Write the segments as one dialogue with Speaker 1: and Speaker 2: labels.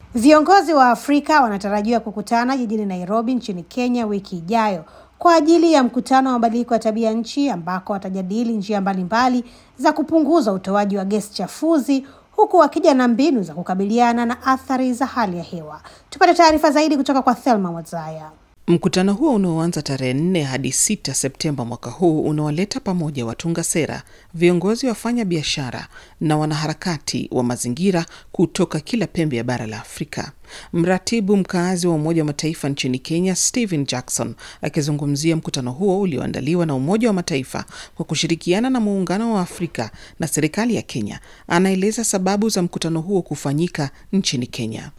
Speaker 1: Viongozi wa Afrika wanatarajiwa kukutana jijini Nairobi nchini Kenya wiki ijayo kwa ajili ya mkutano wa mabadiliko ya tabia nchi ambako watajadili njia mbalimbali za kupunguza utoaji wa gesi chafuzi huku wakija na mbinu za kukabiliana na athari za hali ya hewa. Tupate taarifa zaidi kutoka kwa Thelma Mwazaya.
Speaker 2: Mkutano huo unaoanza tarehe 4 hadi 6 Septemba mwaka huu unawaleta pamoja watunga sera, viongozi wafanya biashara na wanaharakati wa mazingira kutoka kila pembe ya bara la Afrika. Mratibu mkaazi wa Umoja wa Mataifa nchini Kenya, Stephen Jackson, akizungumzia mkutano huo ulioandaliwa na Umoja wa Mataifa kwa kushirikiana na Muungano wa Afrika na serikali ya Kenya, anaeleza sababu za mkutano huo kufanyika nchini Kenya.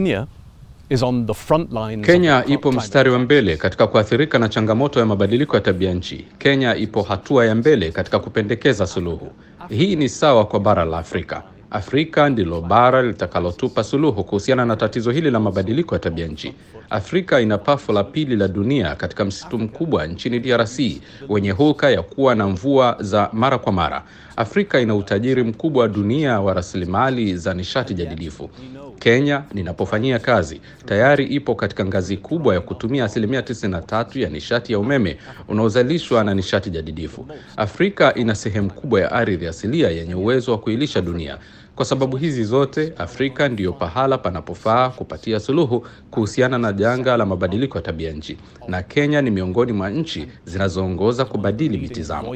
Speaker 3: Kenya ipo mstari wa mbele katika kuathirika na changamoto ya mabadiliko ya tabia nchi. Kenya ipo hatua ya mbele katika kupendekeza suluhu. Hii ni sawa kwa bara la Afrika. Afrika ndilo bara litakalotupa suluhu kuhusiana na tatizo hili la mabadiliko ya tabia nchi. Afrika ina pafu la pili la dunia katika msitu mkubwa nchini DRC wenye hulka ya kuwa na mvua za mara kwa mara. Afrika ina utajiri mkubwa wa dunia wa rasilimali za nishati jadidifu. Kenya ninapofanyia kazi tayari ipo katika ngazi kubwa ya kutumia 93% ya nishati ya umeme unaozalishwa na nishati jadidifu. Afrika ina sehemu kubwa ya ardhi asilia yenye uwezo wa kuilisha dunia. Kwa sababu hizi zote, Afrika ndiyo pahala panapofaa kupatia suluhu kuhusiana na janga la mabadiliko ya tabia nchi. Na Kenya ni miongoni mwa nchi zinazoongoza kubadili mitazamo.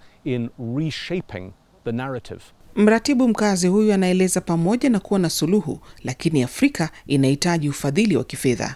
Speaker 2: Mratibu mkazi huyu anaeleza pamoja na kuwa na suluhu, lakini Afrika inahitaji ufadhili wa kifedha.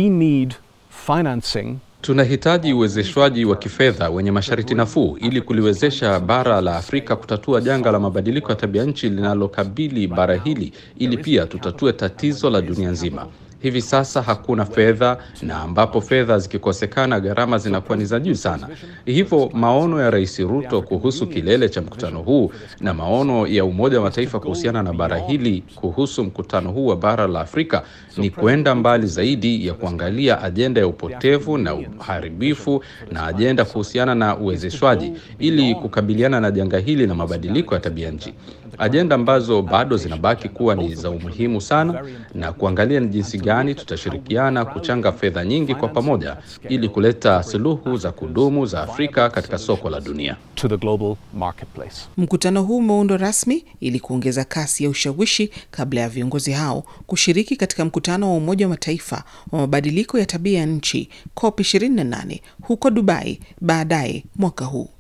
Speaker 3: Tunahitaji uwezeshwaji wa kifedha wenye masharti nafuu ili kuliwezesha bara la Afrika kutatua janga la mabadiliko ya tabia nchi linalokabili bara hili, ili pia tutatue tatizo la dunia nzima. Hivi sasa hakuna fedha, na ambapo fedha zikikosekana gharama zinakuwa ni za juu sana. Hivyo maono ya Rais Ruto kuhusu kilele cha mkutano huu na maono ya Umoja wa Mataifa kuhusiana na bara hili kuhusu mkutano huu wa bara la Afrika ni kwenda mbali zaidi ya kuangalia ajenda ya upotevu na uharibifu na ajenda kuhusiana na uwezeshwaji ili kukabiliana na janga hili na mabadiliko ya tabia nchi. Ajenda ambazo bado zinabaki kuwa ni za umuhimu sana, na kuangalia ni jinsi gani tutashirikiana kuchanga fedha nyingi kwa pamoja ili kuleta suluhu za kudumu za Afrika katika soko la dunia.
Speaker 2: Mkutano huu umeundwa rasmi ili kuongeza kasi ya ushawishi kabla ya viongozi hao kushiriki katika mkutano wa Umoja wa Mataifa wa mabadiliko ya tabia ya nchi COP28 huko Dubai baadaye mwaka huu.